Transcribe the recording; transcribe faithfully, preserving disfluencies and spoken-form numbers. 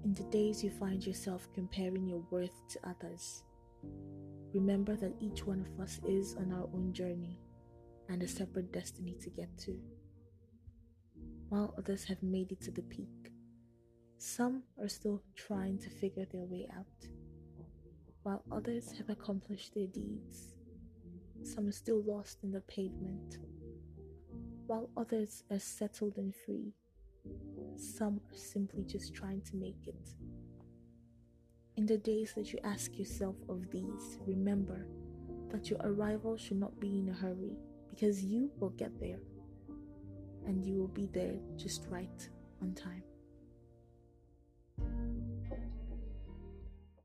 In the days you find yourself comparing your worth to others, remember that each one of us is on our own journey and a separate destiny to get to. While others have made it to the peak, some are still trying to figure their way out. While others have accomplished their deeds, some are still lost in the pavement. While others are settled and free, some are simply just trying to make it. In the days that you ask yourself of these, remember that your arrival should not be in a hurry, because you will get there, and you will be there just right on time.